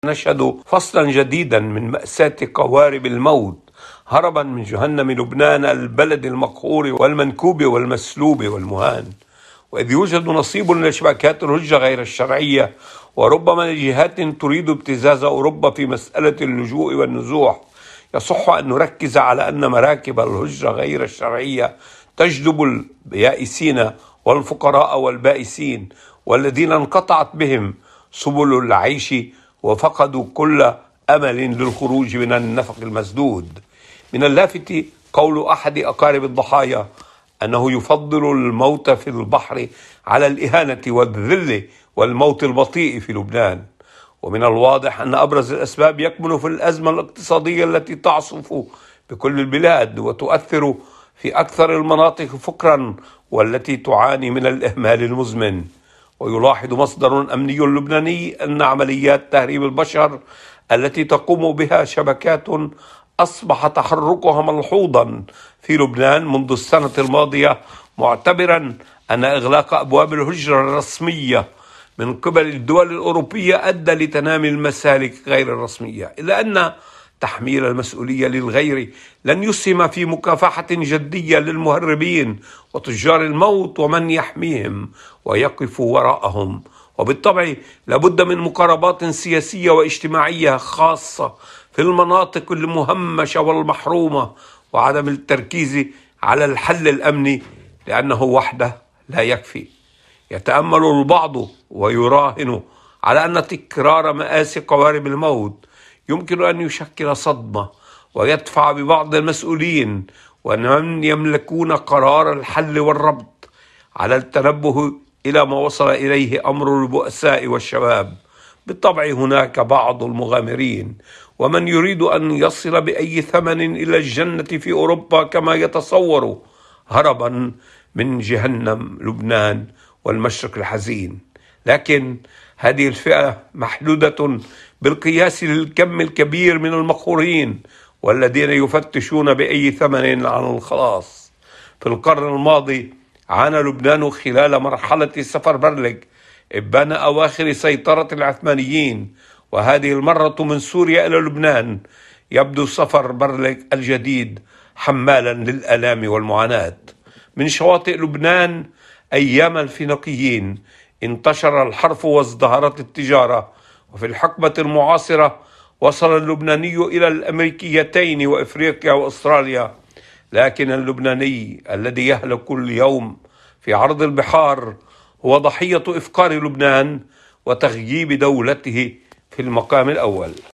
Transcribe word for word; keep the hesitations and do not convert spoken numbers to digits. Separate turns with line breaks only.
نشهد فصلا جديدا من مأساة قوارب الموت هربا من جهنم لبنان، البلد المقهور والمنكوب والمسلوب والمهان. وإذ يوجد نصيب لشبكات الهجرة غير الشرعية، وربما لجهات تريد ابتزاز أوروبا في مسألة اللجوء والنزوح، يصح أن نركز على أن مراكب الهجرة غير الشرعية تجذب اليائسين والفقراء والبائسين والذين انقطعت بهم سبل العيش وفقدوا كل أمل للخروج من النفق المسدود. من اللافت قول أحد أقارب الضحايا أنه يفضل الموت في البحر على الإهانة والذل والموت البطيء في لبنان. ومن الواضح أن أبرز الأسباب يكمن في الأزمة الاقتصادية التي تعصف بكل البلاد وتؤثر في أكثر المناطق فقرا، والتي تعاني من الإهمال المزمن. ويلاحظ مصدر أمني لبناني أن عمليات تهريب البشر التي تقوم بها شبكات أصبح تحركها ملحوظا في لبنان منذ السنة الماضية، معتبرا أن إغلاق أبواب الهجرة الرسمية من قبل الدول الأوروبية أدى لتنامي المسالك غير الرسمية، إلا أن تحميل المسؤولية للغير لن يسهم في مكافحة جدية للمهربين وتجار الموت ومن يحميهم ويقف وراءهم. وبالطبع لابد من مقاربات سياسية واجتماعية خاصة في المناطق المهمشة والمحرومة، وعدم التركيز على الحل الأمني لأنه وحده لا يكفي. يتأمل البعض ويراهن على أن تكرار مآسي قوارب الموت يمكن أن يشكل صدمة ويدفع ببعض المسؤولين ومن يملكون قرار الحل والربط على التنبه إلى ما وصل إليه أمر البؤساء والشباب. بالطبع هناك بعض المغامرين ومن يريد أن يصل بأي ثمن إلى الجنة في أوروبا كما يتصور، هربا من جهنم لبنان والمشرق الحزين. لكن هذه الفئة محدودة بالقياس للكم الكبير من المقهورين والذين يفتشون بأي ثمن عن الخلاص. في القرن الماضي عانى لبنان خلال مرحلة سفربرلج إبان أواخر سيطرة العثمانيين، وهذه المرة من سوريا إلى لبنان يبدو سفربرلج الجديد حمالا للآلام والمعاناة. من شواطئ لبنان أيام الفينيقيين انتشر الحرف وازدهرت التجارة، وفي الحقبة المعاصرة وصل اللبناني إلى الأمريكيتين وإفريقيا وأستراليا. لكن اللبناني الذي يهلك كل يوم في عرض البحار هو ضحية إفقار لبنان وتغييب دولته في المقام الأول.